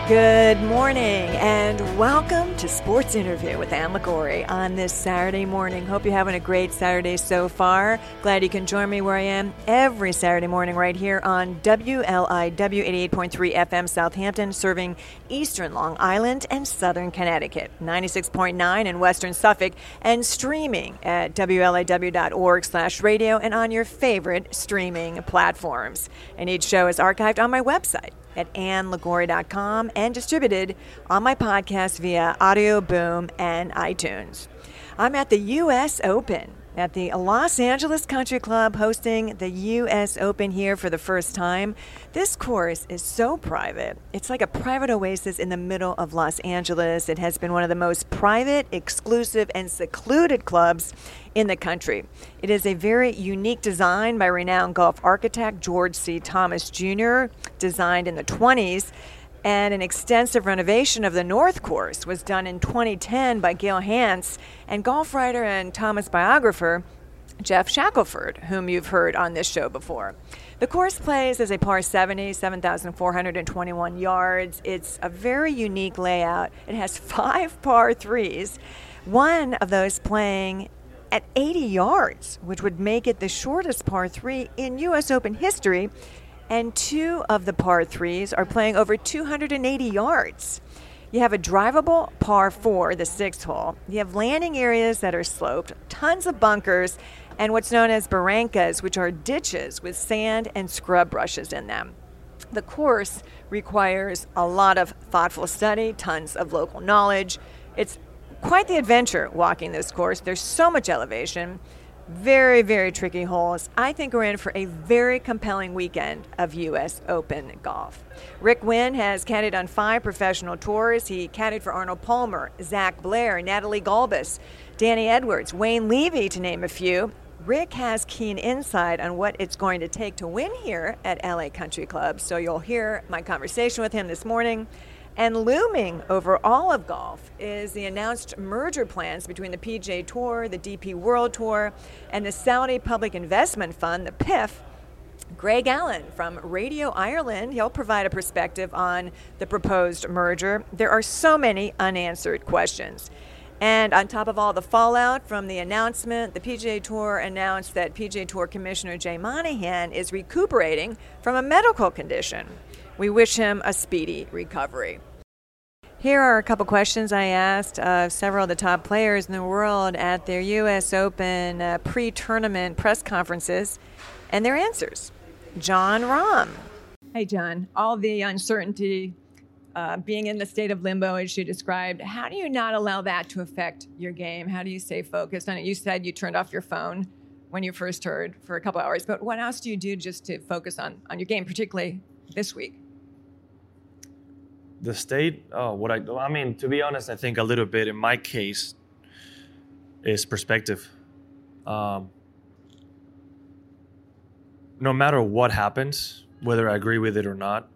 Good morning and welcome to Sports Interview with Ann Liguori on this Saturday morning. Hope you're having a great Saturday so far. Glad you can join me where I am every Saturday morning right here on WLIW 88.3 FM Southampton, serving eastern Long Island and southern Connecticut, 96.9 in western Suffolk, and streaming at WLIW.org/radio and on your favorite streaming platforms. And each show is archived on my website at AnnLiguori.com and distributed on my podcast via Audio Boom and iTunes. I'm at the U.S. Open at the Los Angeles Country Club, hosting the U.S. Open here for the first time. This course is so private. It's like a private oasis in the middle of Los Angeles. It has been one of the most private, exclusive, and secluded clubs in the country. It is a very unique design by renowned golf architect George C. Thomas Jr., designed in the 20s. And an extensive renovation of the North Course was done in 2010 by Gail Hance and golf writer and Thomas biographer Jeff Shackelford, whom you've heard on this show before. The course plays as a par 70, 7,421 yards. It's a very unique layout. It has 5 par 3s, one of those playing at 80 yards, which would make it the shortest par 3 in U.S. Open history. And 2 of the par 3s are playing over 280 yards. You have a drivable par 4, the 6th hole. You have landing areas that are sloped, tons of bunkers, and what's known as barrancas, which are ditches with sand and scrub brushes in them. The course requires a lot of thoughtful study, tons of local knowledge. It's quite the adventure walking this course. There's so much elevation. Very, very tricky holes. I think we're in for a very compelling weekend of U.S. Open golf. Rick Wynn has caddied on 5 professional tours. He caddied for Arnold Palmer, Zach Blair, Natalie Gulbis, Danny Edwards, Wayne Levy, to name a few. Rick has keen insight on what it's going to take to win here at LA Country Club, so you'll hear my conversation with him this morning. And looming over all of golf is the announced merger plans between the PGA Tour, the DP World Tour, and the Saudi Public Investment Fund, the PIF. Greg Allen from Radio Ireland, he'll provide a perspective on the proposed merger. There are so many unanswered questions. And on top of all the fallout from the announcement, the PGA Tour announced that PGA Tour Commissioner Jay Monahan is recuperating from a medical condition. We wish him a speedy recovery. Here are a couple questions I asked several of the top players in the world at their U.S. Open pre-tournament press conferences and their answers. Jon Rahm. Hey, John. All the uncertainty, being in the state of limbo, as you described, how do you not allow that to affect your game? How do you stay focused on it? You said you turned off your phone when you first heard for a couple hours, but what else do you do just to focus on your game, particularly this week? The state, I mean, to be honest, I think a little bit in my case is perspective. No matter what happens, whether I agree with it or not,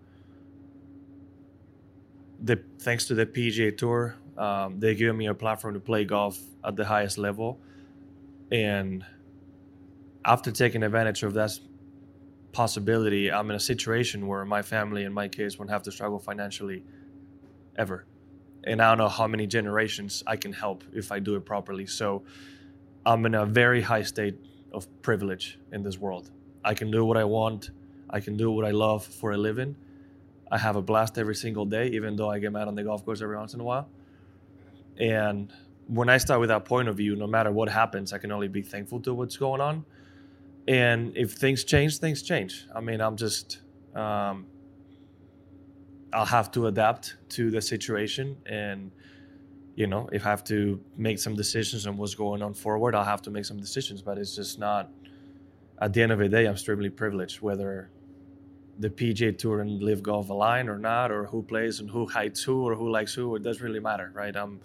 thanks to the PGA Tour, they give me a platform to play golf at the highest level. And after taking advantage of that possibility, I'm in a situation where my family, in my case, won't have to struggle financially ever. And I don't know how many generations I can help if I do it properly. So I'm in a very high state of privilege in this world. I can do what I want. I can do what I love for a living. I have a blast every single day, even though I get mad on the golf course every once in a while. And when I start with that point of view, no matter what happens, I can only be thankful to what's going on. And if things change, things change. I mean, I'm just, I'll have to adapt to the situation. And, you know, if I have to make some decisions on what's going on forward, I'll have to make some decisions. But it's just not, at the end of the day, I'm extremely privileged, whether the PGA Tour and Live Golf align or not, or who plays and who hates who or who likes who, it doesn't really matter, right? I'm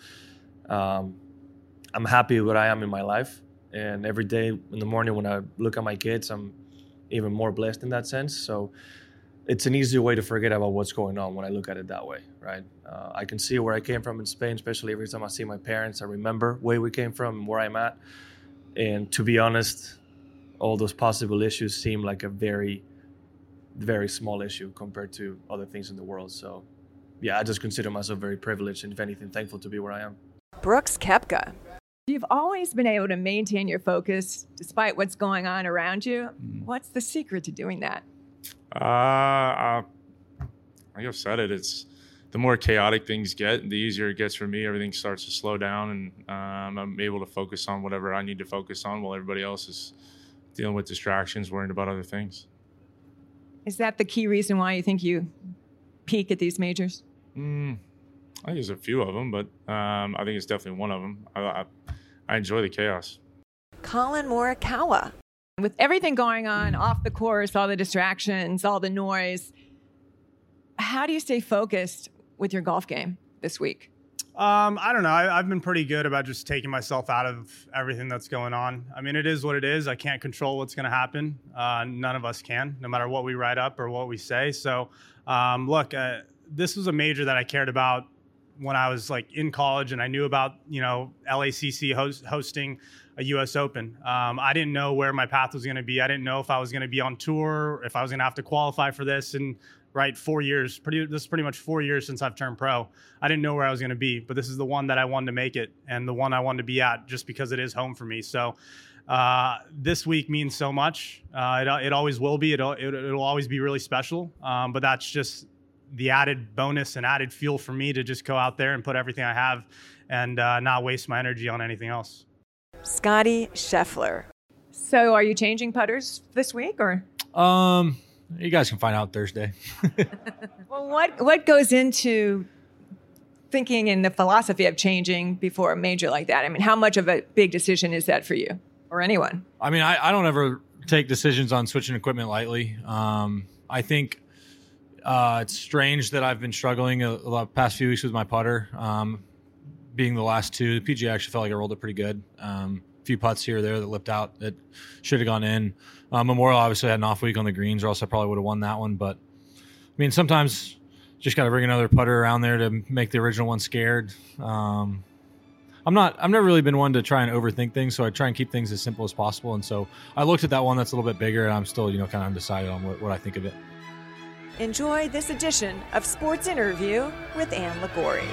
happy with where I am in my life. And every day in the morning when I look at my kids, I'm even more blessed in that sense. So it's an easy way to forget about what's going on when I look at it that way, right? I can see where I came from in Spain, especially every time I see my parents. I remember where we came from and where I'm at. And to be honest, all those possible issues seem like a very, very small issue compared to other things in the world. So yeah, I just consider myself very privileged and, if anything, thankful to be where I am. Brooks Koepka. You've always been able to maintain your focus despite what's going on around you. What's the secret to doing that? Like I've said it, it's the more chaotic things get, the easier it gets for me. Everything starts to slow down, and I'm able to focus on whatever I need to focus on while everybody else is dealing with distractions, worrying about other things. Is that the key reason why you think you peak at these majors? I think there's a few of them, but I think it's definitely one of them. I enjoy the chaos. Colin Morikawa. With everything going on off the course, all the distractions, all the noise, how do you stay focused with your golf game this week? I don't know. I've been pretty good about just taking myself out of everything that's going on. I mean, it is what it is. I can't control what's going to happen. None of us can, no matter what we write up or what we say. So, look, this was a major that I cared about when I was like in college, and I knew about, LACC hosting a U.S. Open. I didn't know where my path was going to be. I didn't know if I was going to be on tour, if I was going to have to qualify for this. And right, 4 years, this is pretty much 4 years since I've turned pro. I didn't know where I was going to be, but this is the one that I wanted to make it, and the one I wanted to be at, just because it is home for me. So this week means so much. It always will be. It'll always be really special. But that's just the added bonus and added fuel for me to just go out there and put everything I have and not waste my energy on anything else. Scotty Scheffler. So are you changing putters this week, or? You guys can find out Thursday. Well, what goes into thinking in the philosophy of changing before a major like that? I mean, how much of a big decision is that for you or anyone? I mean, I don't ever take decisions on switching equipment lightly. I think it's strange that I've been struggling the past few weeks with my putter. Being the last two, the PGA actually felt like I rolled it pretty good. A few putts here or there that lipped out that should have gone in. Memorial obviously had an off week on the greens, or else I probably would have won that one. But I mean, sometimes just got to bring another putter around there to make the original one scared. I've never really been one to try and overthink things, so I try and keep things as simple as possible. And so I looked at that one that's a little bit bigger, and I'm still, kind of undecided on what I think of it. Enjoy this edition of Sports Interview with Ann Liguori.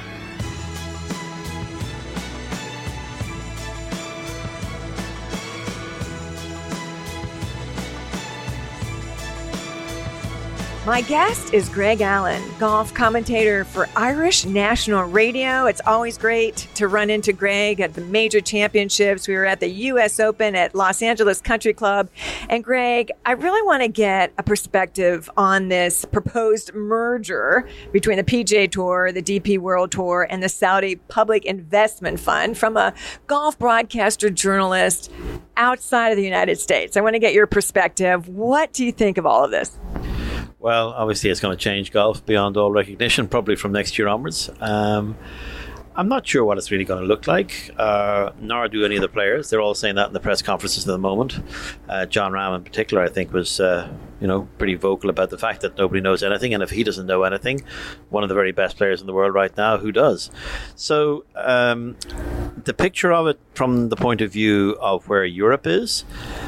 My guest is Greg Allen, golf commentator for Irish National Radio. It's always great to run into Greg at the major championships. We were at the U.S. Open at Los Angeles Country Club. And Greg, I really want to get a perspective on this proposed merger between the PGA Tour, the DP World Tour, and the Saudi Public Investment Fund from a golf broadcaster journalist outside of the United States. I want to get your perspective. What do you think of all of this? Well, obviously it's going to change golf beyond all recognition, probably from next year onwards. I'm not sure what it's really going to look like, nor do any of the players. They're all saying that in the press conferences at the moment. Jon Rahm in particular, I think, was pretty vocal about the fact that nobody knows anything, and if he doesn't know anything, one of the very best players in the world right now, who does? So the picture of it from the point of view of where Europe is,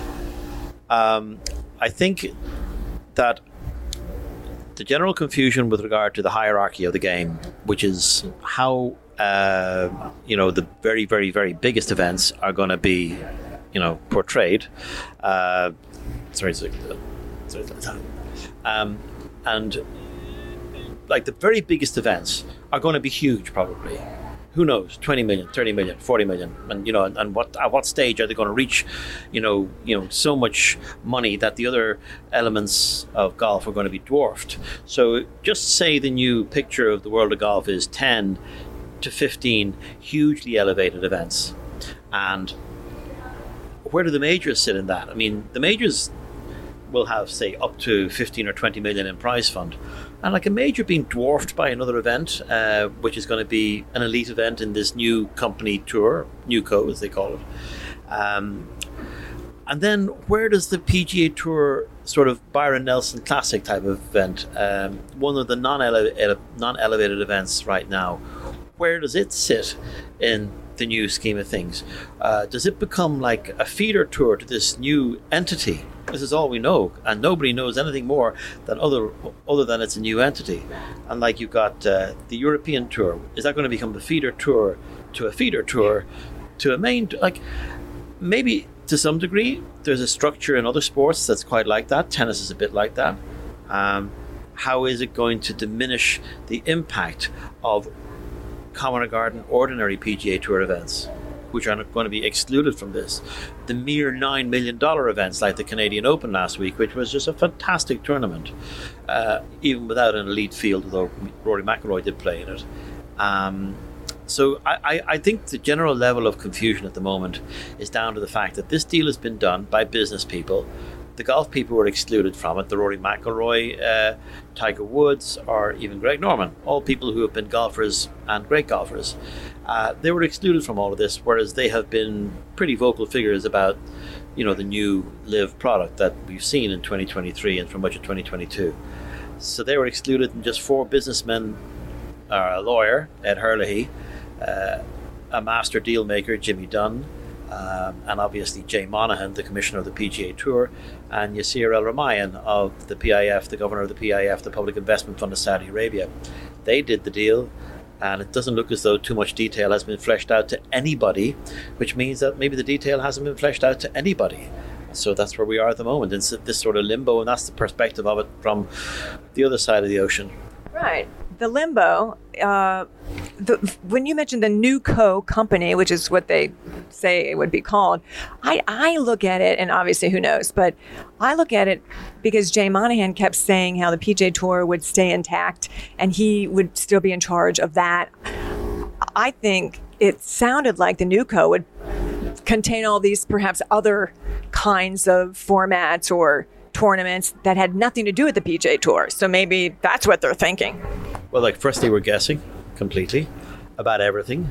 I think that the general confusion with regard to the hierarchy of the game, which is how the very, very, very biggest events are going to be, portrayed. And like the very biggest events are going to be huge, probably. Who knows? 20 million, 30 million, 40 million, and at what stage are they going to reach, so much money that the other elements of golf are going to be dwarfed. So just say the new picture of the world of golf is 10 to 15 hugely elevated events, and where do the majors sit in that? I mean, the majors will have, say, up to 15 or 20 million in prize fund. And like a major being dwarfed by another event, which is going to be an elite event in this new company tour, NewCo as they call it. And then where does the PGA Tour sort of Byron Nelson Classic type of event, one of the non-elevated events right now, where does it sit in the new scheme of things? Does it become like a feeder tour to this new entity? This is all we know, and nobody knows anything more than other than it's a new entity. And like you've got the European Tour. Is that going to become the feeder tour to a feeder tour to a main? Like maybe to some degree, there's a structure in other sports that's quite like that. Tennis is a bit like that. How is it going to diminish the impact of Common Garden ordinary PGA Tour events, which are going to be excluded from this? The mere $9 million events like the Canadian Open last week, which was just a fantastic tournament, even without an elite field, although Rory McIlroy did play in it. So I think the general level of confusion at the moment is down to the fact that this deal has been done by business people. The golf people were excluded from it. The Rory McIlroy, Tiger Woods, or even Greg Norman, all people who have been golfers and great golfers. They were excluded from all of this, whereas they have been pretty vocal figures about, the new LIV product that we've seen in 2023 and for much of 2022. So they were excluded, and just 4 businessmen, a lawyer, Ed Herlihy, a master deal maker, Jimmy Dunn, and obviously Jay Monahan, the commissioner of the PGA Tour, and Yasir El-Rumayyan of the PIF, the governor of the PIF, the Public Investment Fund of Saudi Arabia. They did the deal, and it doesn't look as though too much detail has been fleshed out to anybody, which means that maybe the detail hasn't been fleshed out to anybody. So that's where we are at the moment, in this sort of limbo, and that's the perspective of it from the other side of the ocean. Right. The limbo, when you mentioned the NewCo company, which is what they say it would be called, I look at it, and obviously who knows, but I look at it because Jay Monahan kept saying how the PGA Tour would stay intact and he would still be in charge of that. I think it sounded like the NewCo would contain all these perhaps other kinds of formats or tournaments that had nothing to do with the PGA Tour. So maybe that's what they're thinking. Well, first they were guessing completely about everything.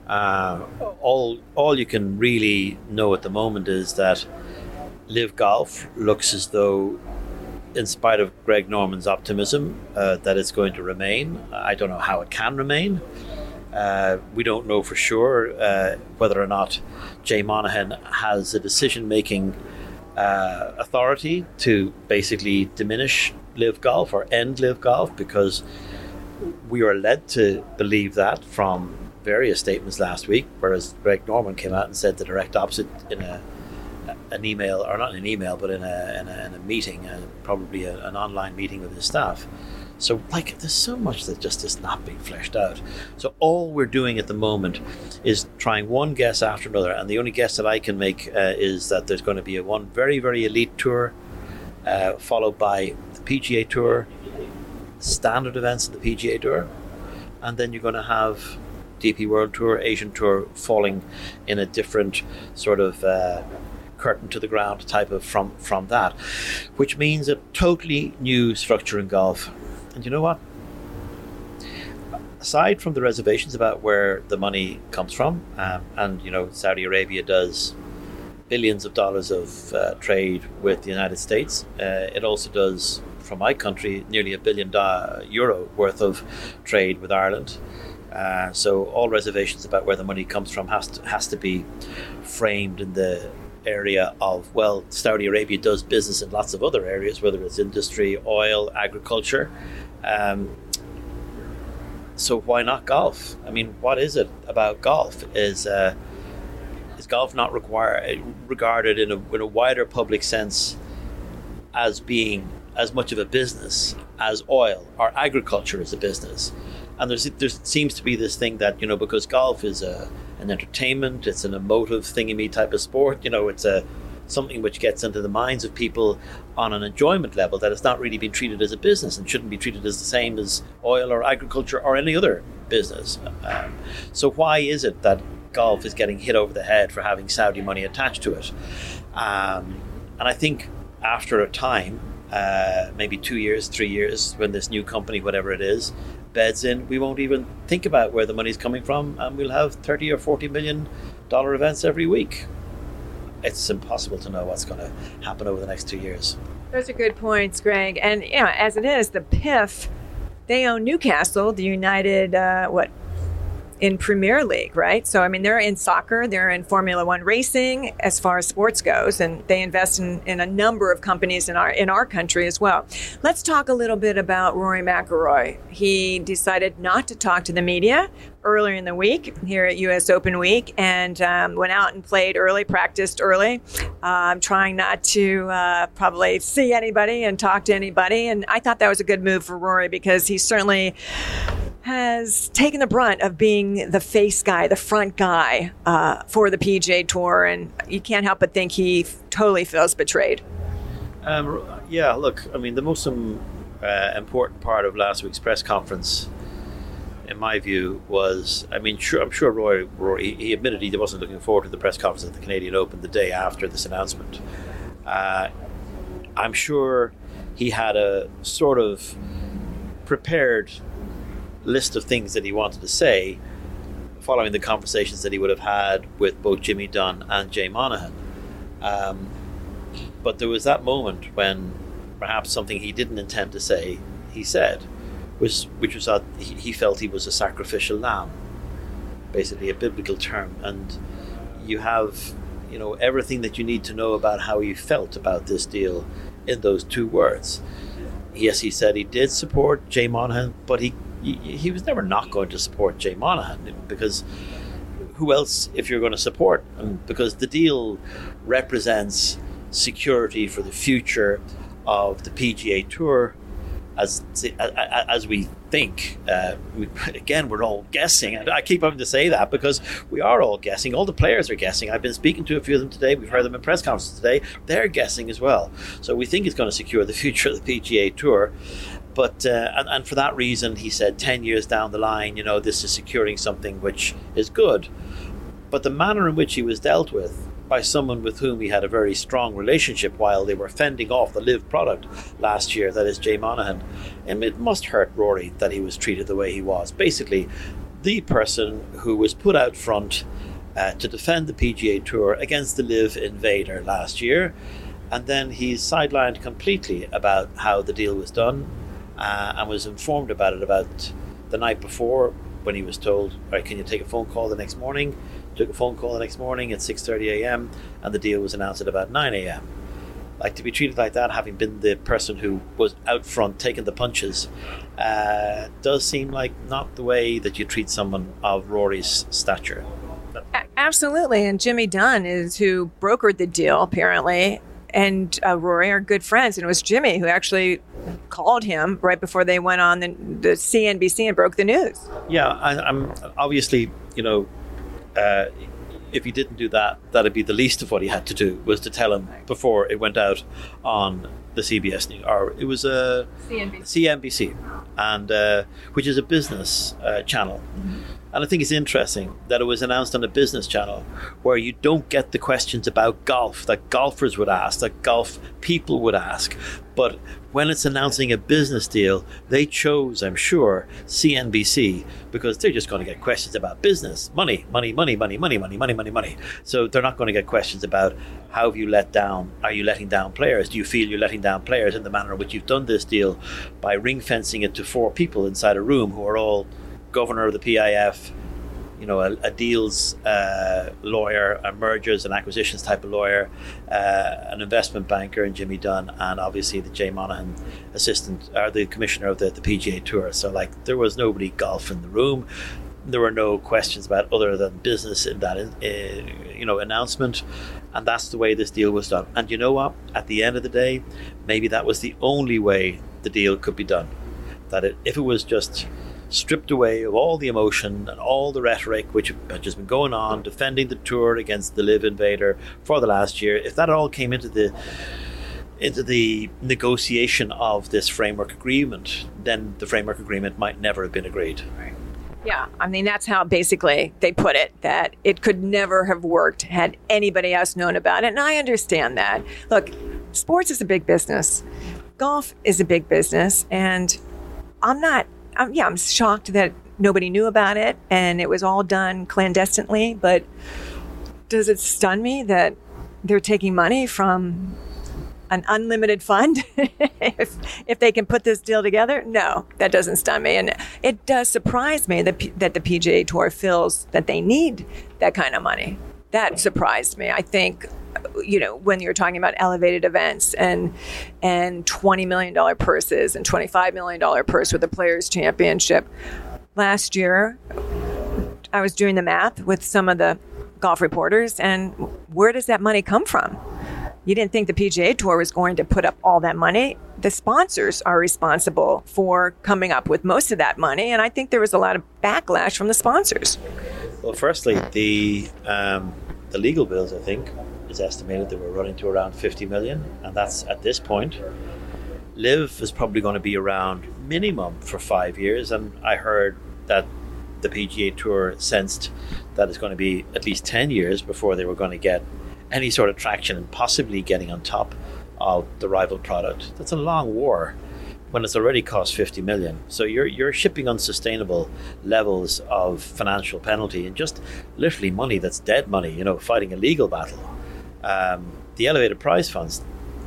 All you can really know at the moment is that LIV Golf looks as though, in spite of Greg Norman's optimism, that it's going to remain. I don't know how it can remain. We don't know for sure whether or not Jay Monahan has a decision-making authority to basically diminish LIV Golf or end LIV Golf, because we were led to believe that from various statements last week, whereas Greg Norman came out and said the direct opposite in an email, or not in an email, but in a meeting, probably an online meeting with his staff. So there's so much that just is not being fleshed out. So all we're doing at the moment is trying one guess after another, and the only guess that I can make is that there's going to be one very, very elite tour, followed by the PGA Tour, standard events of the PGA Tour, and then you're going to have DP World Tour, Asian Tour falling in a different sort of curtain to the ground type of from that, which means a totally new structure in golf. And you know what? Aside from the reservations about where the money comes from, and Saudi Arabia does billions of dollars of trade with the United States, it also does, from my country, nearly €1 billion worth of trade with Ireland. So all reservations about where the money comes from has to be framed in the area of, well, Saudi Arabia does business in lots of other areas, whether it's industry, oil, agriculture. So why not golf? I mean, what is it about golf? Is golf not regarded in a wider public sense as being as much of a business as oil or agriculture is a business? And there seems to be this thing that, because golf is an entertainment, it's an emotive thingy-me type of sport, it's something which gets into the minds of people on an enjoyment level, that it's not really been treated as a business and shouldn't be treated as the same as oil or agriculture or any other business. So why is it that golf is getting hit over the head for having Saudi money attached to it? And I think after a time, maybe 2 years, 3 years, when this new company, whatever it is, beds in, we won't even think about where the money's coming from, and we'll have $30 or $40 million events every week. It's impossible to know what's going to happen over the next 2 years. Those are good points, Greg. And as it is, the PIF, they own Newcastle, the United in Premier League, right? So, I mean, they're in soccer, they're in Formula One racing as far as sports goes, and they invest in a number of companies in our country as well. Let's talk a little bit about Rory McIlroy. He decided not to talk to the media earlier in the week here at U.S. Open Week, and went out and played early, practiced early, trying not to probably see anybody and talk to anybody. And I thought that was a good move for Rory, because he certainly has taken the brunt of being the face guy, the front guy for the PGA Tour, and you can't help but think he totally feels betrayed. Yeah, look, I mean, the most important part of last week's press conference, in my view, was, I mean, I'm sure Rory, he admitted he wasn't looking forward to the press conference at the Canadian Open the day after this announcement. I'm sure he had a sort of prepared list of things that he wanted to say following the conversations that he would have had with both Jimmy Dunne and Jay Monahan. But there was that moment when perhaps something he didn't intend to say, he said, which was that he felt he was a sacrificial lamb, basically a biblical term. And you have, everything that you need to know about how he felt about this deal in those two words. Yes, he said he did support Jay Monahan, but he was never not going to support Jay Monahan, because who else if you're going to support him? Because the deal represents security for the future of the PGA Tour, as we think. Again, we're all guessing. I keep having to say that because we are all guessing. All the players are guessing. I've been speaking to a few of them today. We've heard them in press conferences today. They're guessing as well. So we think it's going to secure the future of the PGA Tour. But and for that reason, he said 10 years down the line, this is securing something which is good. But the manner in which he was dealt with by someone with whom he had a very strong relationship while they were fending off the LIV product last year, that is Jay Monahan, and it must hurt Rory that he was treated the way he was. Basically, the person who was put out front to defend the PGA Tour against the LIV invader last year, and then he's sidelined completely about how the deal was done, and was informed about it about the night before when he was told, right, can you take a phone call the next morning? Took a phone call the next morning at 6:30 a.m. and the deal was announced at about 9 a.m. Like, to be treated like that, having been the person who was out front taking the punches, does seem like not the way that you treat someone of Rory's stature. Absolutely, and Jimmy Dunne is who brokered the deal, apparently, and Rory are good friends, and it was Jimmy who actually called him right before they went on the CNBC and broke the news. Yeah, I'm obviously, if he didn't do that, that'd be the least of what he had to do, was to tell him before it went out on the CBS News, or it was a CNBC, and which is a business channel. Mm-hmm. And I think it's interesting that it was announced on a business channel where you don't get the questions about golf that golfers would ask, that golf people would ask. But when it's announcing a business deal, they chose, I'm sure, CNBC, because they're just going to get questions about business, money. So they're not going to get questions about how have you let down, are you letting down players? Do you feel you're letting down players in the manner in which you've done this deal by ring fencing it to 4 people inside a room who are all governor of the PIF, a deals lawyer, a mergers and acquisitions type of lawyer, an investment banker in Jimmy Dunne, and obviously the Jay Monahan assistant, or the commissioner of the PGA Tour. So, there was nobody golf in the room. There were no questions about other than business in that, announcement. And that's the way this deal was done. And you know what? At the end of the day, maybe that was the only way the deal could be done. If it was just stripped away of all the emotion and all the rhetoric which had just been going on, defending the tour against the LIV invader for the last year, if that all came into the negotiation of this framework agreement, then the framework agreement might never have been agreed. Yeah, I mean, that's how basically they put it, that it could never have worked had anybody else known about it. And I understand that. Look, sports is a big business. Golf is a big business. And I'm shocked that nobody knew about it and it was all done clandestinely. But does it stun me that they're taking money from an unlimited fund if they can put this deal together? No, that doesn't stun me. And it does surprise me that the PGA Tour feels that they need that kind of money. That surprised me. I think, when you're talking about elevated events and $20 million purses and $25 million purse with the Players Championship. Last year, I was doing the math with some of the golf reporters, and where does that money come from? You didn't think the PGA Tour was going to put up all that money. The sponsors are responsible for coming up with most of that money, and I think there was a lot of backlash from the sponsors. Well, firstly, the legal bills, I think, is estimated that we're running to around 50 million, and that's at this point. LIV is probably going to be around minimum for 5 years, and I heard that the PGA Tour sensed that it's going to be at least 10 years before they were going to get any sort of traction and possibly getting on top of the rival product. That's a long war when it's already cost 50 million. So you're shipping unsustainable levels of financial penalty and just literally money that's dead money, fighting a legal battle. The elevated prize funds,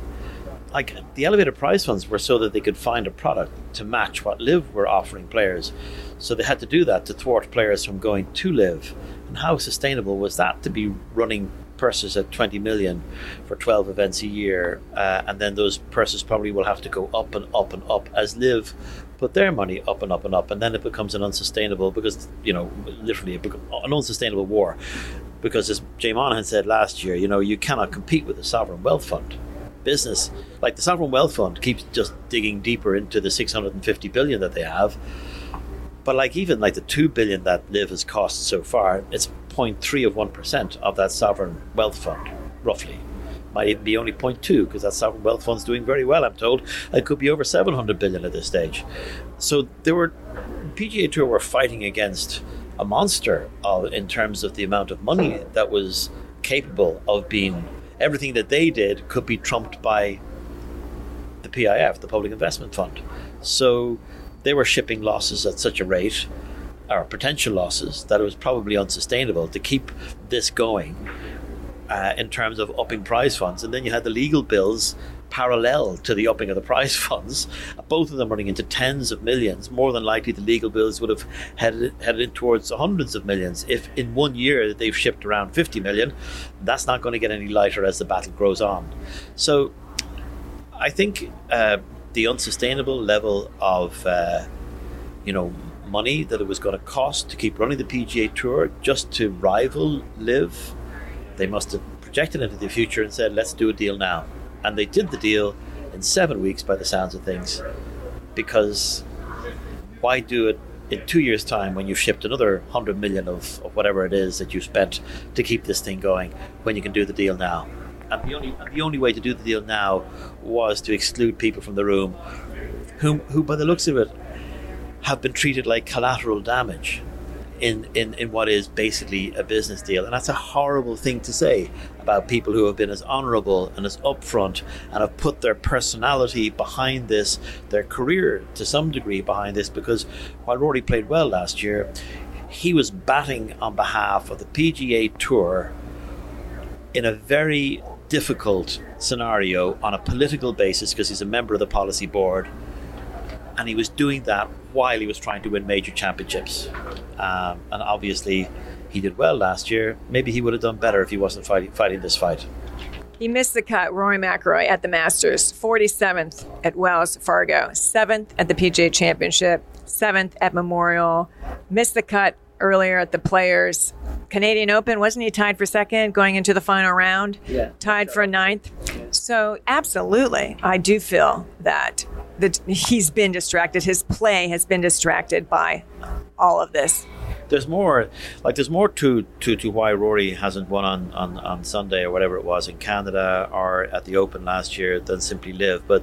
were so that they could find a product to match what LIV were offering players. So they had to do that to thwart players from going to LIV. And how sustainable was that to be running purses at 20 million for 12 events a year, and then those purses probably will have to go up and up and up as LIV put their money up and up and up, and then it becomes an unsustainable, because literally an unsustainable war, because as Jay Monahan said last year, you cannot compete with the sovereign wealth fund business. Like the sovereign wealth fund keeps just digging deeper into the 650 billion that they have, but even the 2 billion that LIV has cost so far, it's 0.3 of 1% of that sovereign wealth fund, roughly. Might even be only 0.2, because that sovereign wealth fund's doing very well, I'm told. It could be over 700 billion at this stage. So PGA Tour were fighting against a monster in terms of the amount of money that was capable of being, everything that they did could be trumped by the PIF, the Public Investment Fund. So they were shipping losses at such a rate, or potential losses, that it was probably unsustainable to keep this going in terms of upping prize funds. And then you had the legal bills parallel to the upping of the prize funds, both of them running into tens of millions. More than likely the legal bills would have headed towards hundreds of millions. If in 1 year they've shipped around 50 million, that's not going to get any lighter as the battle grows on. So I think the unsustainable level of money that it was going to cost to keep running the PGA Tour just to rival LIV, they must have projected into the future and said, let's do a deal now. And they did the deal in 7 weeks by the sounds of things, because why do it in 2 years' time when you've shipped another 100 million of whatever it is that you spent to keep this thing going, when you can do the deal now? And the only way to do the deal now was to exclude people from the room who by the looks of it have been treated like collateral damage in what is basically a business deal. And that's a horrible thing to say about people who have been as honorable and as upfront and have put their personality behind this, their career to some degree behind this, because while Rory played well last year, he was batting on behalf of the PGA Tour in a very difficult scenario on a political basis, because he's a member of the policy board, and he was doing that while he was trying to win major championships. And obviously he did well last year. Maybe he would have done better if he wasn't fighting this fight. He missed the cut, Rory McIlroy, at the Masters, 47th at Wells Fargo, 7th at the PGA Championship, 7th at Memorial, missed the cut earlier at the Players. Canadian Open, wasn't he tied for second going into the final round? Yeah. Tied for ninth. So absolutely, I do feel that he's been distracted. His play has been distracted by all of this. There's more to why Rory hasn't won on Sunday or whatever it was in Canada or at the Open last year than simply LIV. But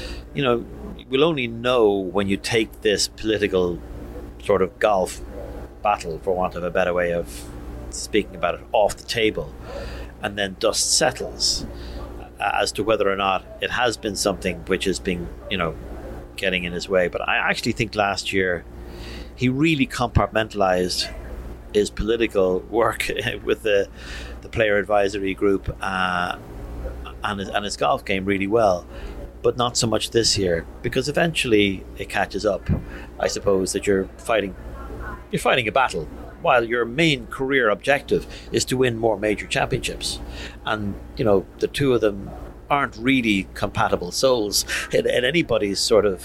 we'll only know when you take this political sort of golf battle, for want of a better way of speaking about it, off the table, and then dust settles as to whether or not it has been something which has been getting in his way. But I actually think last year he really compartmentalized his political work with the player advisory group and his golf game really well, but not so much this year, because eventually it catches up. I suppose that you're fighting a battle while your main career objective is to win more major championships, and the two of them aren't really compatible souls in anybody's sort of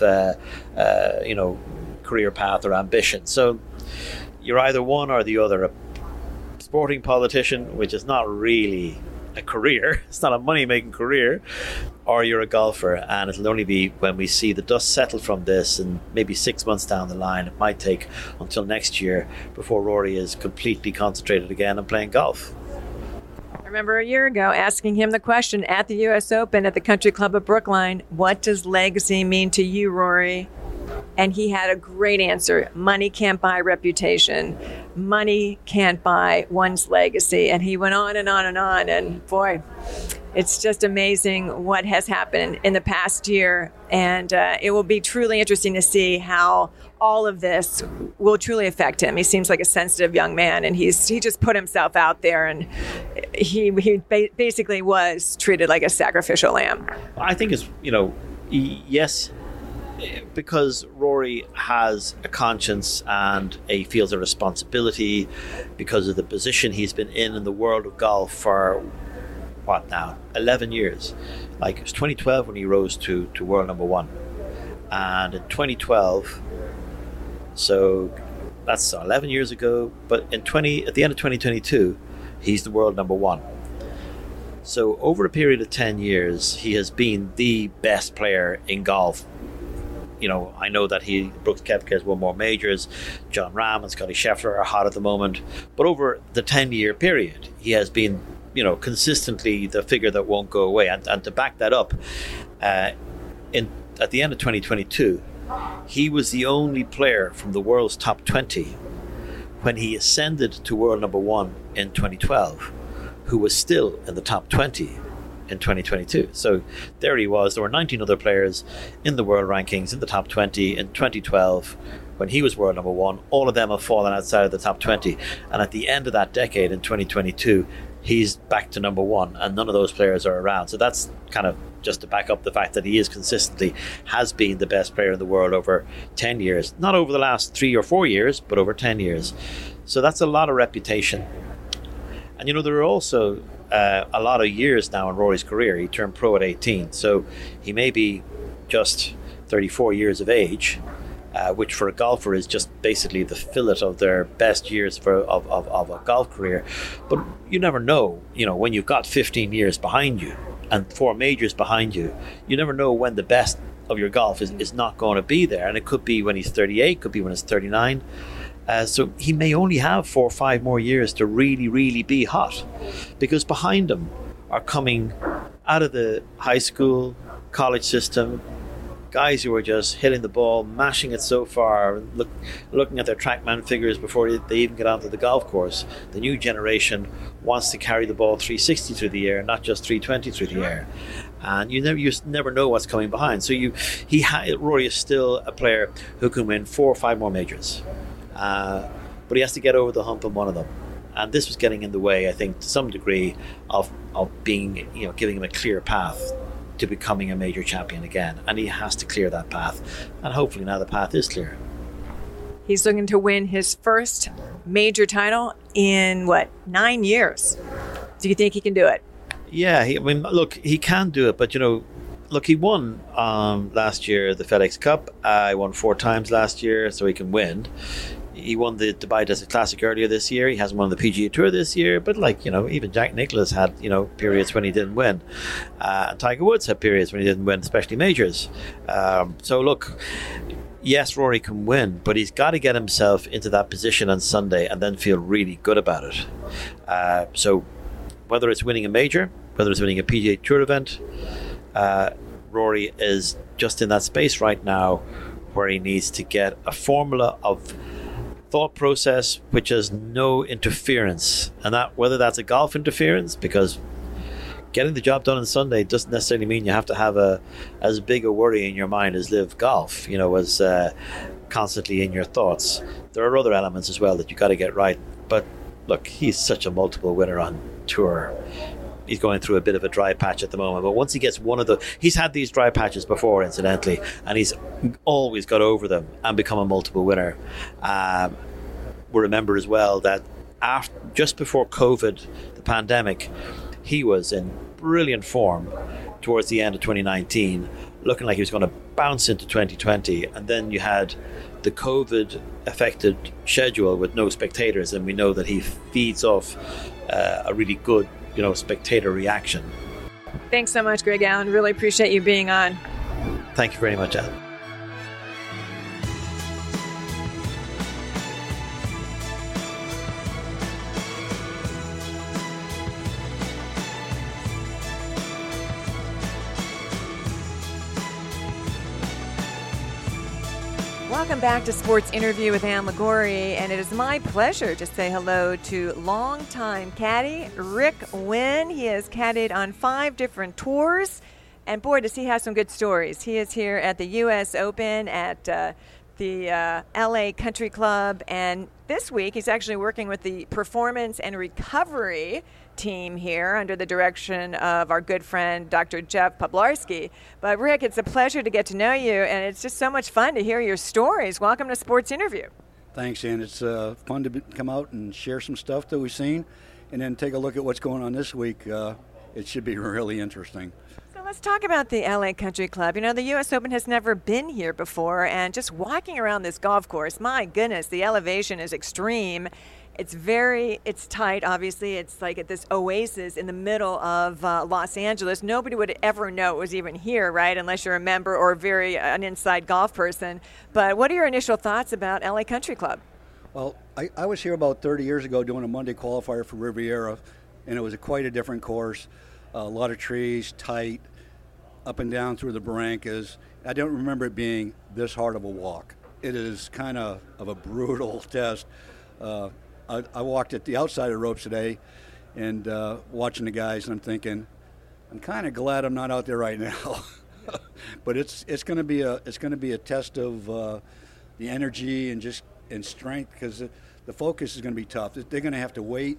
career path or ambition. So you're either one or the other. A sporting politician, which is not really a career, it's not a money-making career, or you're a golfer, and it'll only be when we see the dust settle from this, and maybe 6 months down the line, it might take until next year before Rory is completely concentrated again on playing golf. I remember a year ago asking him the question at the U.S. Open at the Country Club of Brookline, what does legacy mean to you, Rory? And he had a great answer. Money can't buy reputation. Money can't buy one's legacy. And he went on and on and on. And boy, it's just amazing what has happened in the past year. And it will be truly interesting to see how all of this will truly affect him. He seems like a sensitive young man, and he just put himself out there, and he basically was treated like a sacrificial lamb. I think it's, yes, because Rory has a conscience and he feels a responsibility because of the position he's been in the world of golf for, 11 years. Like, it was 2012 when he rose to world number one. And in 2012, so that's 11 years ago, but at the end of 2022, he's the world number one. So over a period of 10 years, he has been the best player in golf. I know that Brooks Koepka has won more majors. Jon Rahm and Scottie Scheffler are hot at the moment. But over the 10-year period, he has been, consistently the figure that won't go away. And to back that up, at the end of 2022, he was the only player from the world's top 20 when he ascended to world number one in 2012, who was still in the top 20 in 2022. So there he was. There were 19 other players in the world rankings in the top 20 in 2012 when he was world number one. All of them have fallen outside of the top 20. And at the end of that decade in 2022, he's back to number one, and none of those players are around. So that's kind of just to back up the fact that he is consistently has been the best player in the world over 10 years. Not over the last 3 or 4 years, but over 10 years. So that's a lot of reputation. And there are also a lot of years now in Rory's career. He turned pro at 18, so he may be just 34 years of age, which for a golfer is just basically the fillet of their best years of a golf career. But you never know, when you've got 15 years behind you and 4 majors behind you, you never know when the best of your golf is not going to be there. And it could be when he's 38, could be when he's 39. So he may only have 4 or 5 more years to really, really be hot, because behind him are coming out of the high school, college system, guys who are just hitting the ball, mashing it so far, looking at their TrackMan figures before they even get onto the golf course. The new generation wants to carry the ball 360 through the air, not just 320 through the air. And you never know what's coming behind. So Rory is still a player who can win 4 or 5 more majors. But he has to get over the hump on one of them. And this was getting in the way, I think, to some degree of being, giving him a clear path to becoming a major champion again. And he has to clear that path. And hopefully now the path is clear. He's looking to win his first major title in, 9 years. Do you think he can do it? Yeah, he can do it. But, he won last year the FedEx Cup. He won 4 times last year, so he can win. He won the Dubai Desert Classic earlier this year. He hasn't won the PGA Tour this year, but even Jack Nicklaus had, periods when he didn't win. And Tiger Woods had periods when he didn't win, especially majors. So look, yes, Rory can win, but he's got to get himself into that position on Sunday and then feel really good about it. So whether it's winning a major, whether it's winning a PGA Tour event, Rory is just in that space right now where he needs to get a formula of thought process which has no interference, and that whether that's a golf interference, because getting the job done on Sunday doesn't necessarily mean you have to have as big a worry in your mind as live golf, as constantly in your thoughts. There are other elements as well that you got to get right. But look, he's such a multiple winner on tour. he's going through a bit of a dry patch at the moment. But once he gets he's had these dry patches before, incidentally, and he's always got over them and become a multiple winner. We remember as well that just before COVID, the pandemic, he was in brilliant form towards the end of 2019, looking like he was going to bounce into 2020, and then you had the COVID affected schedule with no spectators, and we know that he feeds off a really good spectator reaction. Thanks so much, Greg Allen. Really appreciate you being on. Thank you very much, Alan. Welcome back to Sports Interview with Ann Liguori, and it is my pleasure to say hello to longtime caddy Rick Wynn. He has caddied on 5 different tours, and boy, does he have some good stories. He is here at the U.S. Open at the LA Country Club, and this week he's actually working with the Performance and Recovery team here under the direction of our good friend Dr. Jeff Poblarski. But Rick, it's a pleasure to get to know you, and it's just so much fun to hear your stories. Welcome to Sports Interview. Thanks, Ann. It's fun to come out and share some stuff that we've seen, and then take a look at what's going on this week. It should be really interesting. So let's talk about the LA Country Club. The U.S. Open has never been here before, and just walking around this golf course, my goodness, the elevation is extreme. It's tight, obviously. It's like at this oasis in the middle of Los Angeles. Nobody would ever know it was even here, right, unless you're a member or an inside golf person. But what are your initial thoughts about LA Country Club? Well, I was here about 30 years ago doing a Monday qualifier for Riviera, and it was quite a different course. A lot of trees, tight, up and down through the barrancas. I don't remember it being this hard of a walk. It is kind of a brutal test. I walked at the outside of the ropes today and watching the guys, and I'm thinking, I'm kind of glad I'm not out there right now. But it's going to be a test of the energy and strength, because the focus is going to be tough. They're going to have to wait.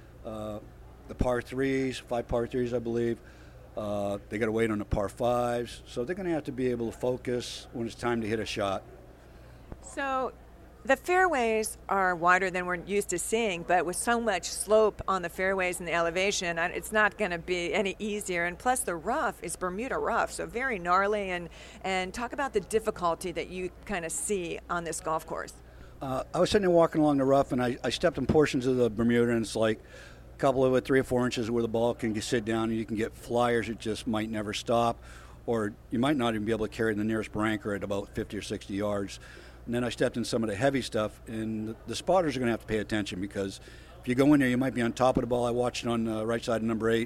The par threes, 5 par threes, I believe. They got to wait on the par fives, so they're going to have to be able to focus when it's time to hit a shot. So the fairways are wider than we're used to seeing, but with so much slope on the fairways and the elevation, it's not going to be any easier. And plus, the rough is Bermuda rough, so very gnarly. And talk about the difficulty that you kind of see on this golf course. I was sitting there walking along the rough, and I stepped in portions of the Bermuda, and it's like a couple of 3 or 4 inches where the ball can sit down, and you can get flyers that just might never stop, or you might not even be able to carry the nearest branker at about 50 or 60 yards. And then I stepped in some of the heavy stuff, and the spotters are going to have to pay attention, because if you go in there, you might be on top of the ball. I watched it on the right side of number 8.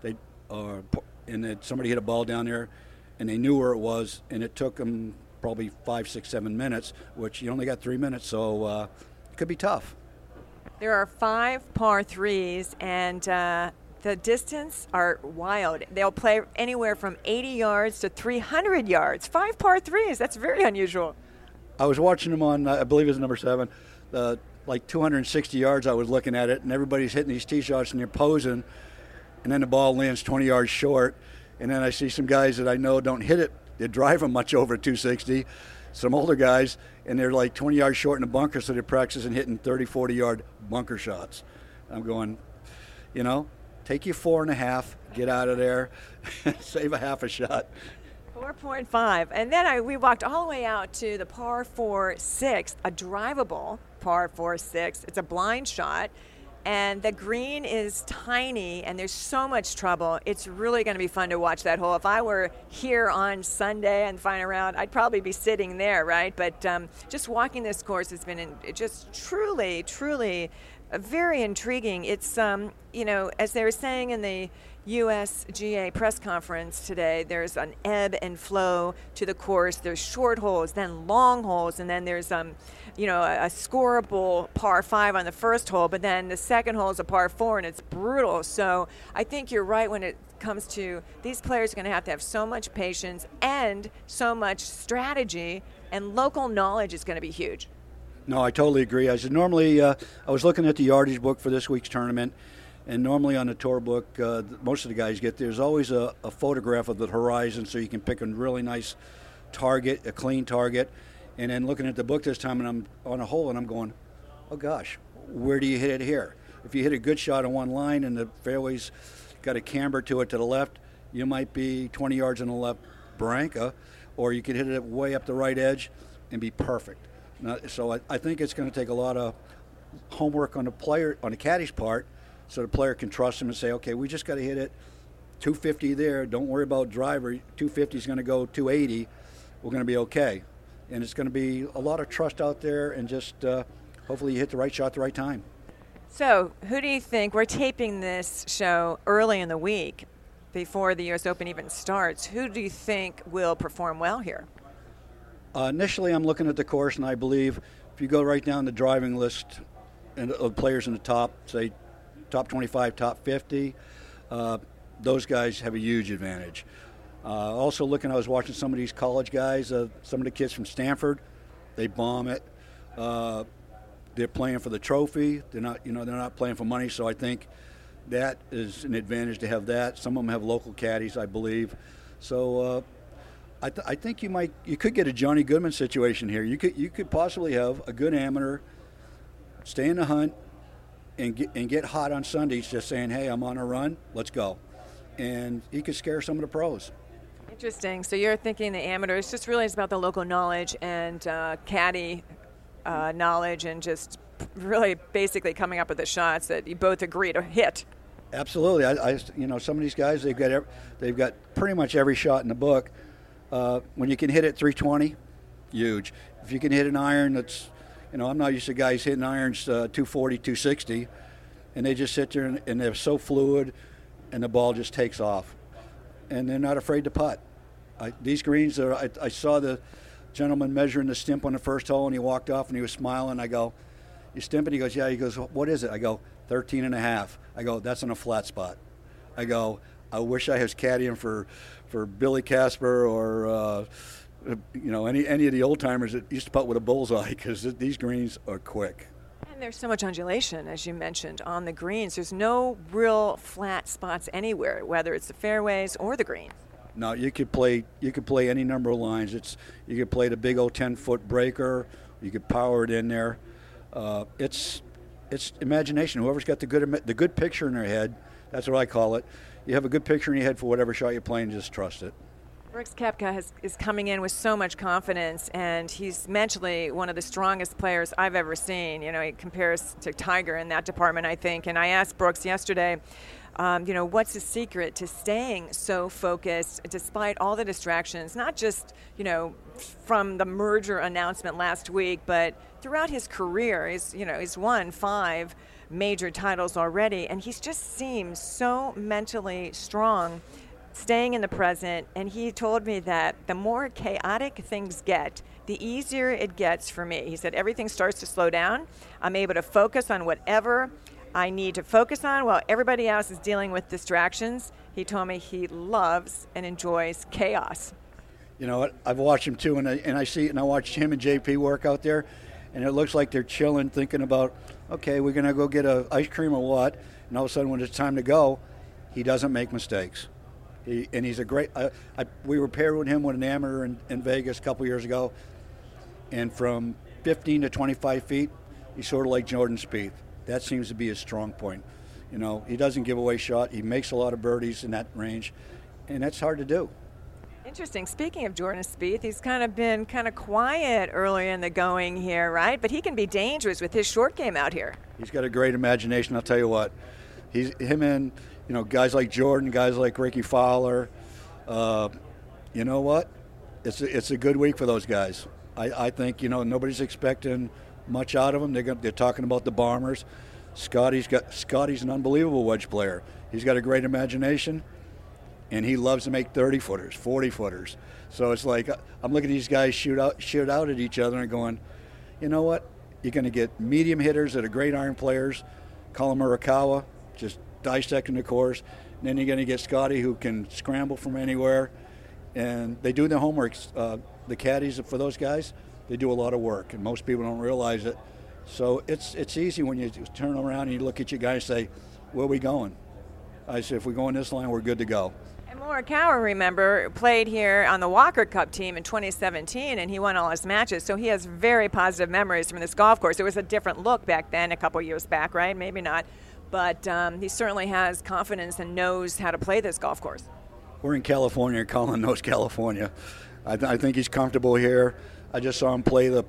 Somebody hit a ball down there, and they knew where it was, and it took them probably 5, 6, 7 minutes, which you only got 3 minutes, so it could be tough. There are 5 par threes, and the distance are wild. They'll play anywhere from 80 yards to 300 yards. 5 par threes, that's very unusual. I was watching them on, I believe it was number 7, like 260 yards. I was looking at it, and everybody's hitting these tee shots, and they're posing, and then the ball lands 20 yards short. And then I see some guys that I know don't hit it. They drive them much over 260. Some older guys, and they're like 20 yards short in the bunker, so they're practicing hitting 30, 40-yard bunker shots. I'm going, take your 4.5, get out of there, save a half a shot. 4.5, and then we walked all the way out to the par 4-6, a drivable par 4-6. It's a blind shot, and the green is tiny, and there's so much trouble. It's really going to be fun to watch that hole. If I were here on Sunday and final round, I'd probably be sitting there, right? But just walking this course has been just truly, truly very intriguing. It's, as they were saying in the USGA press conference today, there's an ebb and flow to the course. There's short holes, then long holes, and then there's a scoreable par 5 on the first hole, but then the second hole is a par 4, and it's brutal. So I think you're right when it comes to these players are going to have so much patience and so much strategy, and local knowledge is going to be huge. No, I totally agree. I said normally I was looking at the yardage book for this week's tournament, And normally on the tour book, most of the guys get, there's always a photograph of the horizon so you can pick a really nice target, a clean target. And then looking at the book this time, and I'm on a hole, and I'm going, oh gosh, where do you hit it here? If you hit a good shot on one line and the fairway's got a camber to it to the left, you might be 20 yards on the left Barranca, or you could hit it way up the right edge and be perfect. Now, so I think it's going to take a lot of homework on the player, on the caddy's part, so the player can trust him and say, okay, we just got to hit it 250 there. Don't worry about driver. 250 is going to go 280. We're going to be okay. And it's going to be a lot of trust out there, and just hopefully you hit the right shot at the right time. So who do you think, we're taping this show early in the week before the U.S. Open even starts, who do you think will perform well here? Initially, I'm looking at the course, and I believe if you go right down the driving list and of players in the top, say, top 25, top 50, those guys have a huge advantage. Also looking, I was watching some of these college guys, some of the kids from Stanford, they bomb it. They're playing for the trophy. They're not playing for money, so I think that is an advantage to have that. Some of them have local caddies, I believe. So I think you could get a Johnny Goodman situation here. You could possibly have a good amateur stay in the hunt and get hot on Sundays, just saying, hey, I'm on a run, let's go. And he could scare some of the pros. Interesting. So you're thinking the amateur, it's just really about the local knowledge and caddy knowledge, and just really basically coming up with the shots that you both agree to hit. Absolutely. I some of these guys, they've got pretty much every shot in the book. When you can hit it 320, huge. If you can hit an iron that's, I'm not used to guys hitting irons 240, 260, and they just sit there and they're so fluid, and the ball just takes off. And they're not afraid to putt. These greens, I saw the gentleman measuring the stimp on the first hole, and he walked off and he was smiling. I go, you stimp it? He goes, yeah. He goes, what is it? I go, 13 and a half. I go, that's on a flat spot. I go, I wish I was caddying for Billy Casper or any of the old timers that used to putt with a bullseye, because these greens are quick. And there's so much undulation, as you mentioned, on the greens. There's no real flat spots anywhere, whether it's the fairways or the greens. No, you could play any number of lines. You could play the big old 10-foot breaker. You could power it in there. It's imagination. Whoever's got the good picture in their head, that's what I call it. You have a good picture in your head for whatever shot you're playing, just trust it. Brooks Koepka is coming in with so much confidence, and he's mentally one of the strongest players I've ever seen. He compares to Tiger in that department, I think. And I asked Brooks yesterday, what's his secret to staying so focused despite all the distractions, not just, from the merger announcement last week, but throughout his career. He's won 5 major titles already, and he's just seems so mentally strong, staying in the present. And he told me that the more chaotic things get, the easier it gets for me. He said everything starts to slow down. I'm able to focus on whatever I need to focus on while everybody else is dealing with distractions. He told me he loves and enjoys chaos. I've watched him too, and I watch him and JP work out there, and it looks like they're chilling, thinking about, okay, we're going to go get a ice cream or what, and all of a sudden when it's time to go, he doesn't make mistakes. He's a great. We were paired with him with an amateur in Vegas a couple years ago, and from 15 to 25 feet, he's sort of like Jordan Spieth. That seems to be his strong point. He doesn't give away shot. He makes a lot of birdies in that range, and that's hard to do. Interesting. Speaking of Jordan Spieth, he's been quiet early in the going here, right? But he can be dangerous with his short game out here. He's got a great imagination. I'll tell you what. Him and guys like Jordan, guys like Ricky Fowler. You know what? It's a good week for those guys. I think nobody's expecting much out of them. They're talking about the Bombers. Scotty's an unbelievable wedge player. He's got a great imagination, and he loves to make 30-footers, 40-footers. So it's like I'm looking at these guys shoot out at each other and going, you know what? You're going to get medium hitters that are great iron players. Colin Morikawa, just dissecting the course. And then you're going to get Scotty, who can scramble from anywhere. And they do their homework. The caddies for those guys, they do a lot of work, and most people don't realize it. So it's easy when you turn around and you look at your guy and say, where are we going? I said, if we go in this line, we're good to go. And Morikawa, remember, played here on the Walker Cup team in 2017, and he won all his matches. So he has very positive memories from this golf course. It was a different look back then, a couple years back, right? Maybe not. But he certainly has confidence and knows how to play this golf course. We're in California. Colin knows California. I think he's comfortable here. I just saw him play the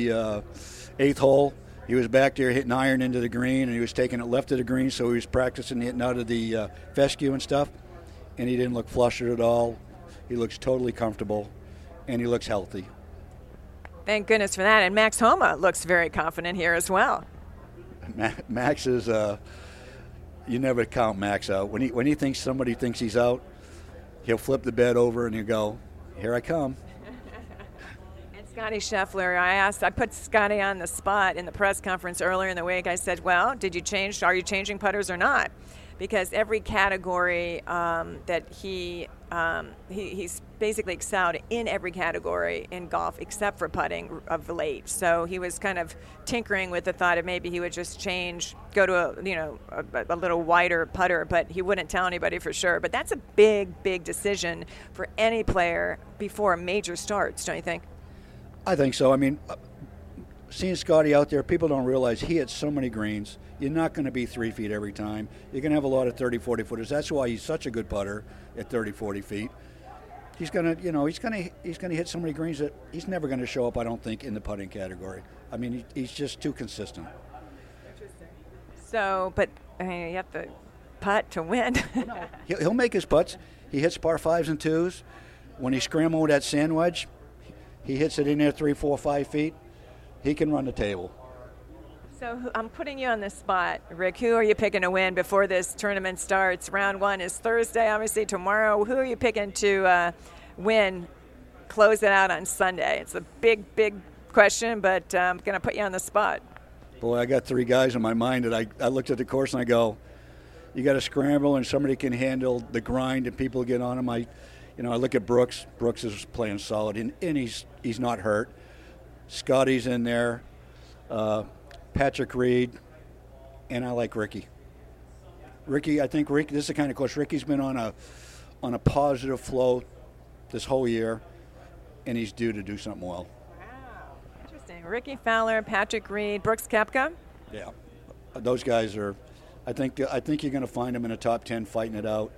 8th hole. He was back there hitting iron into the green, and he was taking it left of the green, so he was practicing hitting out of the fescue and stuff. And he didn't look flustered at all. He looks totally comfortable, and he looks healthy. Thank goodness for that. And Max Homa looks very confident here as well. Max is, you never count Max out. When he thinks somebody thinks he's out, he'll flip the bed over and he'll go, here I come. And Scotty Scheffler, I put Scotty on the spot in the press conference earlier in the week. I said, well, are you changing putters or not? Because every category that he's basically excelled in every category in golf except for putting of late. So he was kind of tinkering with the thought of maybe he would just go to a little wider putter, but he wouldn't tell anybody for sure. But that's a big decision for any player before a major starts, don't you think? I think so. I mean, seeing Scotty out there, people don't realize he hits so many greens. You're not going to be 3 feet every time. You're going to have a lot of 30, 40 footers. That's why he's such a good putter at 30, 40 feet. He's going to hit so many greens that he's never going to show up, I don't think, in the putting category. I mean, he's just too consistent. Interesting. So, but you have to putt to win. He'll make his putts. He hits par 5s and 2s. When he's scrambling with that sand wedge, he hits it in there 3, 4, 5 feet. He can run the table. So I'm putting you on the spot, Rick. Who are you picking to win before this tournament starts? Round 1 is Thursday, obviously tomorrow. Who are you picking to win, close it out on Sunday? It's a big question, but I'm going to put you on the spot. Boy, I got 3 guys in my mind that I looked at the course and I go, you got to scramble and somebody can handle the grind and people get on him. I look at Brooks. Brooks is playing solid, and he's not hurt. Scotty's in there. Patrick Reed, and I like Ricky. I think Ricky. This is the kind of course Ricky's been on a positive flow this whole year, and he's due to do something well. Wow, interesting. Ricky Fowler, Patrick Reed, Brooks Koepka. Yeah, those guys are. I think you're going to find them in a top 10 fighting it out,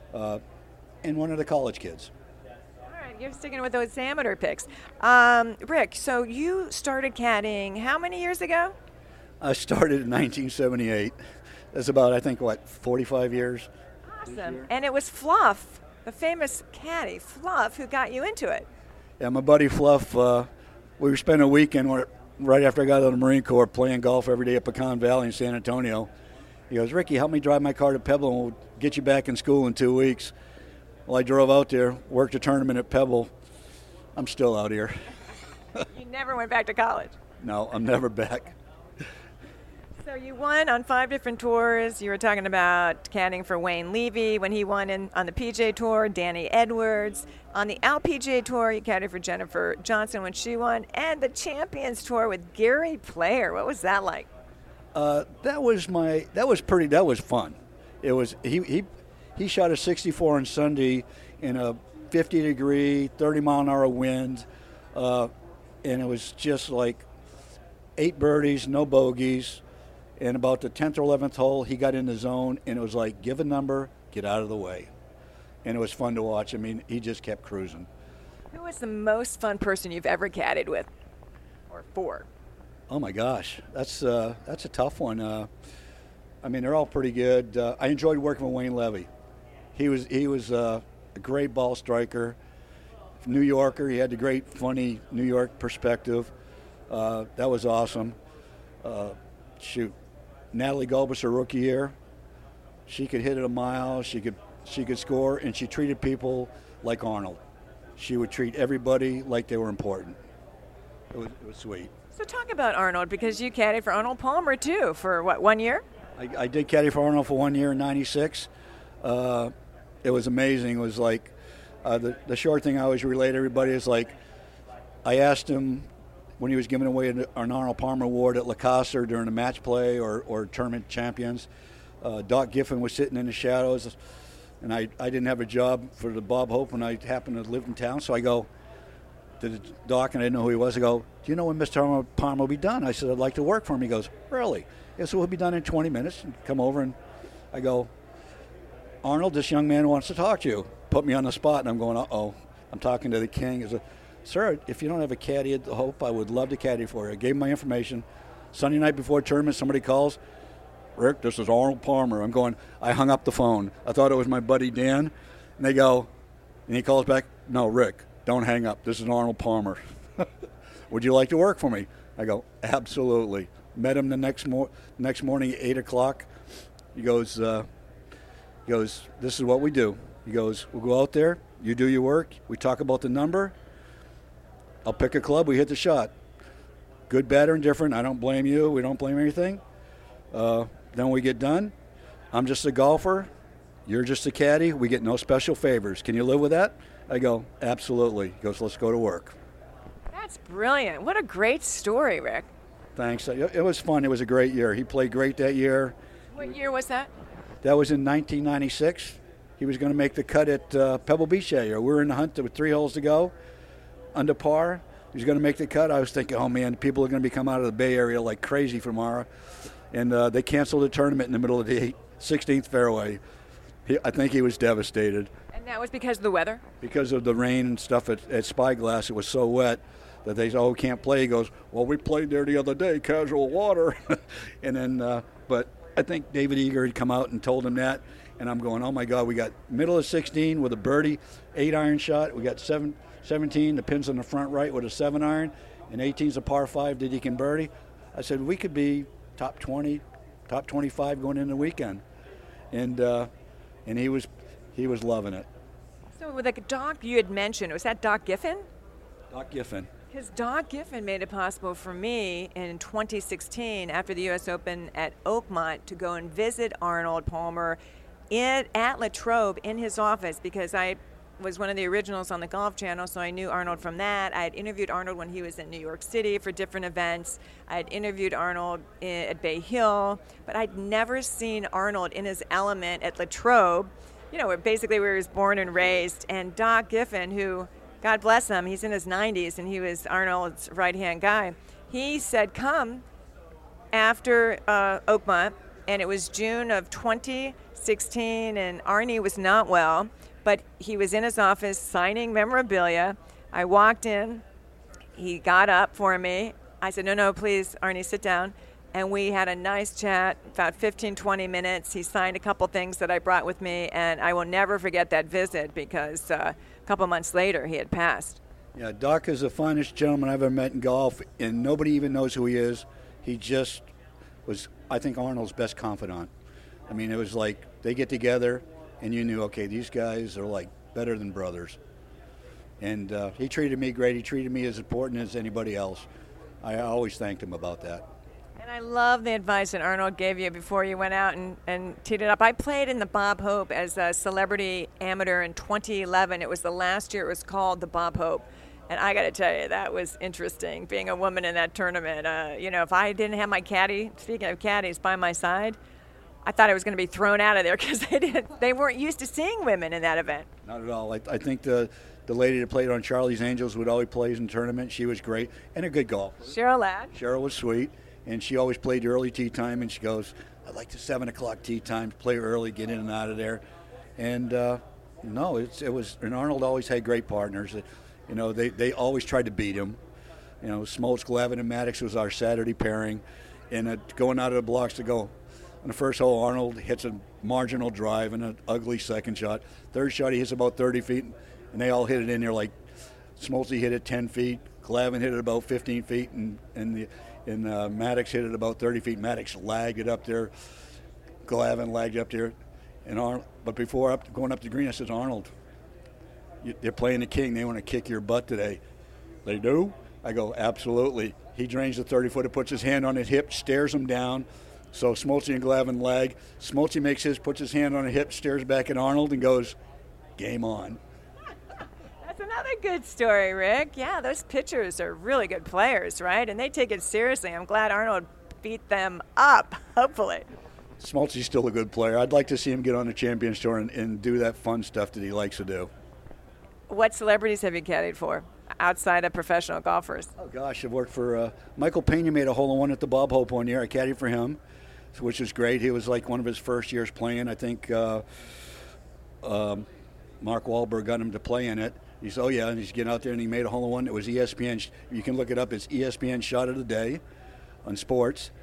and one of the college kids. You're sticking with those amateur picks. Rick, so you started caddying how many years ago? I started in 1978. That's about, I think, 45 years? Awesome. And it was Fluff, the famous caddy, Fluff, who got you into it. Yeah, my buddy Fluff, we spent a weekend right after I got out of the Marine Corps playing golf every day at Pecan Valley in San Antonio. He goes, Ricky, help me drive my car to Pebble and we'll get you back in school in 2 weeks. Well, I drove out there, worked a tournament at Pebble. I'm still out here. You never went back to college? No, I'm never back. So you won on 5 different tours. You were talking about caddying for Wayne Levy when he won on the PGA Tour, Danny Edwards. On the LPGA Tour, you caddied for Jennifer Johnson when she won, and the Champions Tour with Gary Player. What was that like? That was fun. It was he shot a 64 on Sunday in a 50-degree, 30-mile-an-hour wind, and it was just like 8 birdies, no bogeys. And about the 10th or 11th hole, he got in the zone, and it was like, give a number, get out of the way. And it was fun to watch. I mean, he just kept cruising. Who was the most fun person you've ever caddied with or for? Oh, my gosh. That's a tough one. I mean, they're all pretty good. I enjoyed working with Wayne Levy. He was a great ball striker, New Yorker. He had the great, funny New York perspective. That was awesome. Natalie Gulbis, her rookie year, she could hit it a mile. She could score, and she treated people like Arnold. She would treat everybody like they were important. It was sweet. So talk about Arnold, because you caddied for Arnold Palmer too for 1 year? I did caddy for Arnold for 1 year in '96. It was amazing. It was like the short thing I always relate to everybody is like, I asked him when he was giving away an Arnold Palmer Award at La Casa during a match play or tournament champions, Doc Giffen was sitting in the shadows, and I didn't have a job for the Bob Hope when I happened to live in town. So I go to the Doc, and I didn't know who he was. I go, do you know when Mr. Palmer will be done? I said, I'd like to work for him. He goes, really? Yeah, so we'll be done in 20 minutes. And come over, and I go, Arnold, this young man wants to talk to you. Put me on the spot, and I'm going, uh-oh. I'm talking to the king. He said, sir, if you don't have a caddy at the Hope, I would love to caddy for you. I gave him my information. Sunday night before tournament, somebody calls, Rick, this is Arnold Palmer. I'm going, I hung up the phone. I thought it was my buddy Dan. And they go, and he calls back, no, Rick, don't hang up. This is Arnold Palmer. Would you like to work for me? I go, absolutely. Met him the next morning at 8 o'clock. He goes, this is what we do. He goes, we'll go out there, you do your work, we talk about the number, I'll pick a club, we hit the shot. Good, bad, or indifferent, I don't blame you, we don't blame anything. Then we get done, I'm just a golfer, you're just a caddy, we get no special favors. Can you live with that? I go, absolutely. He goes, let's go to work. That's brilliant. What a great story, Rick. Thanks. It was fun. It was a great year. He played great that year. What year was that? That was in 1996. He was going to make the cut at Pebble Beach that year. We were in the hunt with 3 holes to go, under par. He was going to make the cut. I was thinking, oh, man, people are going to be coming out of the Bay Area like crazy tomorrow. And they canceled the tournament in the middle of the 16th fairway. I think he was devastated. And that was because of the weather? Because of the rain and stuff at Spyglass. It was so wet that they said, oh, we can't play. He goes, well, we played there the other day, casual water. And then, but I think David Eager had come out and told him that. And I'm going, oh, my God, we got middle of 16 with a birdie, 8-iron shot. We got 17, the pin's on the front right with a 7-iron. And 18's a par 5 that he can birdie. I said, we could be top 20, top 25 going into the weekend. And he was loving it. So with the Doc you had mentioned, was that Doc Giffen? Doc Giffen. Because Doc Giffen made it possible for me in 2016, after the U.S. Open at Oakmont, to go and visit Arnold Palmer at La Trobe in his office, because I was one of the originals on the Golf Channel, so I knew Arnold from that. I had interviewed Arnold when he was in New York City for different events. I had interviewed Arnold at Bay Hill, but I'd never seen Arnold in his element at La Trobe, basically where he was born and raised. And Doc Giffen, who, God bless him, he's in his 90s, and he was Arnold's right-hand guy. He said, come after Oakmont, and it was June of 2016, and Arnie was not well, but he was in his office signing memorabilia. I walked in. He got up for me. I said, no, please, Arnie, sit down. And we had a nice chat, about 15, 20 minutes. He signed a couple things that I brought with me, and I will never forget that visit, because a couple months later he had passed. Yeah, Doc is the finest gentleman I've ever met in golf, and nobody even knows who he is. He just was, I think, Arnold's best confidant. I mean, it was like they get together, and you knew, okay, these guys are like better than brothers. And he treated me great. He treated me as important as anybody else. I always thanked him about that. And I love the advice that Arnold gave you before you went out and teed it up. I played in the Bob Hope as a celebrity amateur in 2011. It was the last year it was called the Bob Hope. And I got to tell you, that was interesting, being a woman in that tournament. If I didn't have my caddy, speaking of caddies, by my side, I thought I was going to be thrown out of there, because they weren't used to seeing women in that event. Not at all. I think the lady that played on Charlie's Angels would always play in the tournament. She was great and a good golfer. Cheryl Ladd. Cheryl was sweet, and she always played early tee time, and she goes, I like the 7 o'clock tee time, play early, get in and out of there. And it was, and Arnold always had great partners. They always tried to beat him. Smoltz, Glavine, and Maddox was our Saturday pairing, and going out of the blocks to go. On the first hole, Arnold hits a marginal drive and an ugly second shot. Third shot, he hits about 30 feet, and they all hit it in there. Like Smoltz hit it 10 feet, Glavine hit it about 15 feet, and Maddox hit it about 30 feet. Maddox lagged it up there. Glavine lagged up there. But before going up the green, I said, Arnold, they're playing the king. They want to kick your butt today. They do? I go, absolutely. He drains the 30-footer, puts his hand on his hip, stares him down. So Smoltz and Glavine lag. Smoltz makes his, puts his hand on his hip, stares back at Arnold, and goes, game on. That's another good story, Rick. Yeah, those pitchers are really good players, right? And they take it seriously. I'm glad Arnold beat them up, hopefully. Smoltzy's still a good player. I'd like to see him get on the Champions Tour and do that fun stuff that he likes to do. What celebrities have you caddied for outside of professional golfers? Oh, gosh, I've worked for Michael Pena made a hole-in-one at the Bob Hope one year. I caddied for him, which was great. He was like one of his first years playing. I think Mark Wahlberg got him to play in it. He said, oh, yeah, and he's getting out there, and he made a hole-in-one. It was ESPN. You can look it up. It's ESPN Shot of the Day on sports.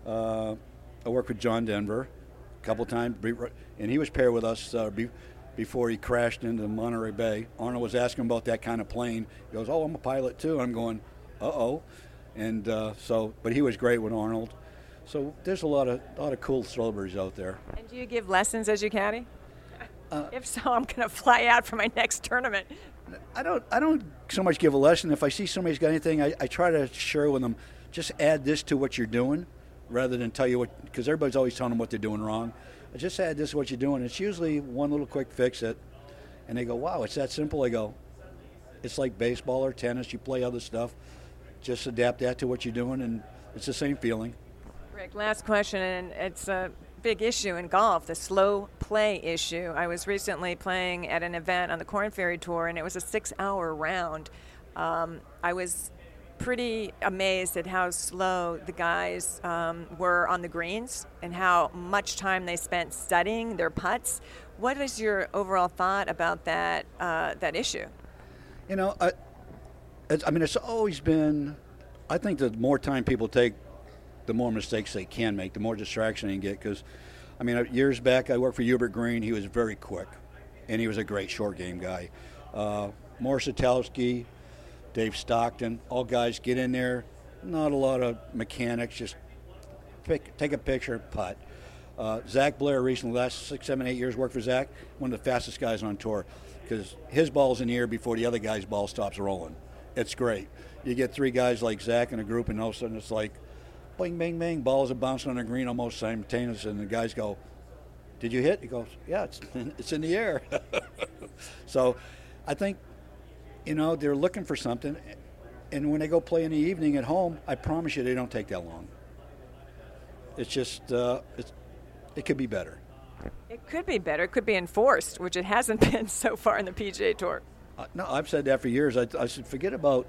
I worked with John Denver a couple times, and he was paired with us before he crashed into Monterey Bay. Arnold was asking about that kind of plane. He goes, oh, I'm a pilot too. I'm going, uh-oh. And but he was great with Arnold. So there's a lot of cool celebrities out there. And do you give lessons as you caddy? If so, I'm going to fly out for my next tournament. I don't so much give a lesson. If I see somebody's got anything, I try to share with them, just add this to what you're doing rather than tell you what, because everybody's always telling them what they're doing wrong. I just add this to what you're doing. It's usually one little quick fix it, and they go, wow, it's that simple. I go, it's like baseball or tennis. You play other stuff. Just adapt that to what you're doing, and it's the same feeling. Rick, last question, and it's a big issue in golf, the slow play issue. I was recently playing at an event on the Korn Ferry Tour, and it was a 6-hour round. I was pretty amazed at how slow the guys were on the greens and how much time they spent studying their putts. What is your overall thought about that issue? You know, it's always been, I think the more time people take, the more mistakes they can make, the more distraction they can get. Because, I mean, years back I worked for Hubert Green. He was very quick, and he was a great short game guy. Morris Satowski, Dave Stockton, all guys get in there, not a lot of mechanics, just take a picture, putt. Zach Blair recently, last 6, 7, 8 years worked for Zach, one of the fastest guys on tour, because his ball's in the air before the other guy's ball stops rolling. It's great. You get 3 guys like Zach in a group, and all of a sudden it's like, bing, bing, bing, balls are bouncing on the green almost simultaneously, and the guys go, did you hit? He goes, yeah, it's in the air. So I think, you know, they're looking for something, and when they go play in the evening at home, I promise you they don't take that long. It's just, it could be better. It could be better. It could be enforced, which it hasn't been so far in the PGA Tour. No, I've said that for years. I said, forget about,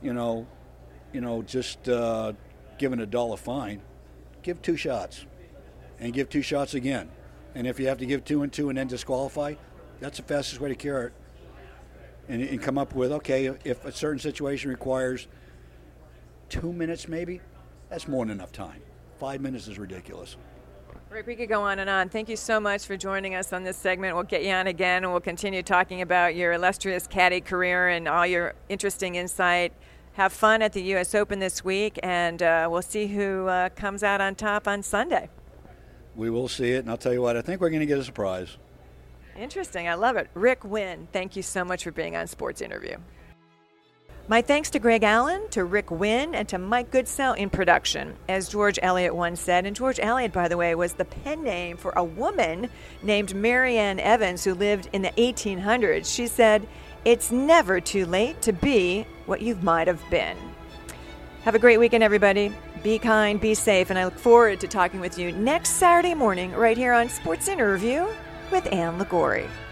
just giving $1 fine. Give 2 shots, and give 2 shots again. And if you have to give 2 and 2 and then disqualify, that's the fastest way to cure it. And come up with, okay, if a certain situation requires 2 minutes maybe, that's more than enough time. 5 minutes is ridiculous. Rick, we could go on and on. Thank you so much for joining us on this segment. We'll get you on again, and we'll continue talking about your illustrious caddy career and all your interesting insight. Have fun at the U.S. Open this week, and we'll see who comes out on top on Sunday. We will see it, and I'll tell you what, I think we're going to get a surprise. Interesting. I love it. Rick Wynn, thank you so much for being on Sports Interview. My thanks to Greg Allen, to Rick Wynn, and to Mike Goodsell in production. As George Eliot once said, and George Eliot, by the way, was the pen name for a woman named Marianne Evans who lived in the 1800s. She said, "It's never too late to be what you might have been." Have a great weekend, everybody. Be kind, be safe, and I look forward to talking with you next Saturday morning right here on Sports Interview with Ann Liguori.